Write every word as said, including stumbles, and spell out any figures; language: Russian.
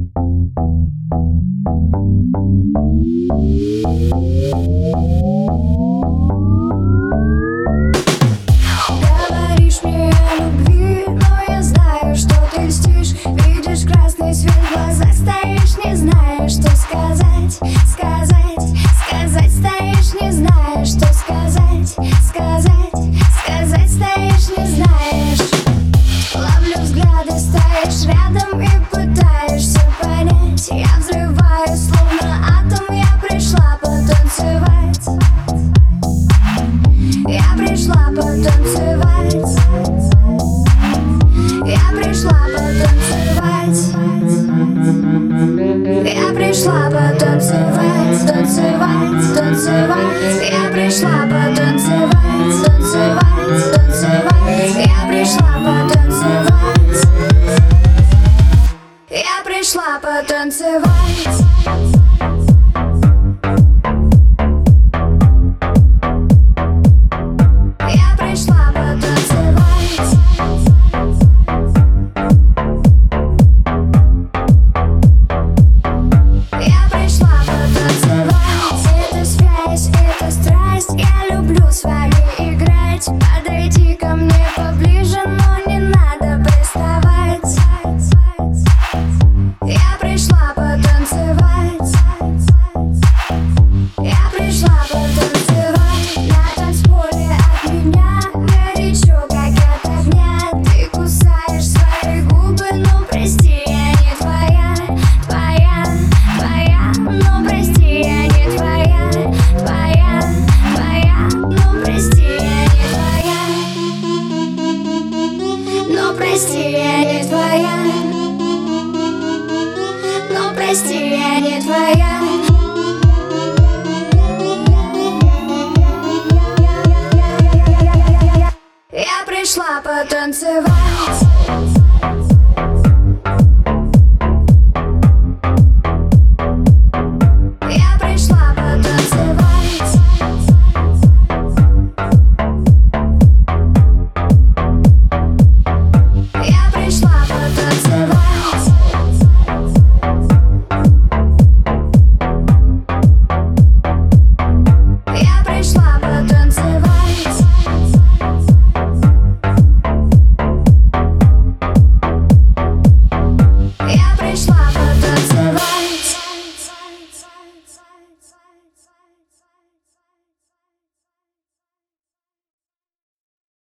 Говоришь мне о любви, но я знаю, что ты льстишь. Видишь красный свет в глазах, стоишь, не знаешь, что сказать. Сказать, сказать, стоишь, не знаешь, что сказать. Сказать, сказать, стоишь, не знаешь. Ловлю взгляды, стоишь рядом и пытаешься понять. Я взрываюсь, словно атом, я пришла потанцевать. Я пришла потанцевать. Я пришла потанцевать. Я пришла потанцевать, танцевать, танцевать. Я пришла потанцевать, танцевать, танцевать. Я пришла потанцевать. Я пришла потанцевать. Я пришла потанцевать. Я пришла потанцевать. Это связь, это страсть. Я люблю с вами играть. Подойди ко мне поближе, но не надо приставать. Я пришла потанцевать. Я пришла потанцевать. На танцполе от меня горячо, как от огня. Ты кусаешь свои губы, ну прости, я не твоя. Твоя, твоя, ну прости, я не твоя. Твоя, твоя, ну прости, я не твоя. Ну прости, я не твоя. Ну прости, я не твоя. Я пришла потанцевать.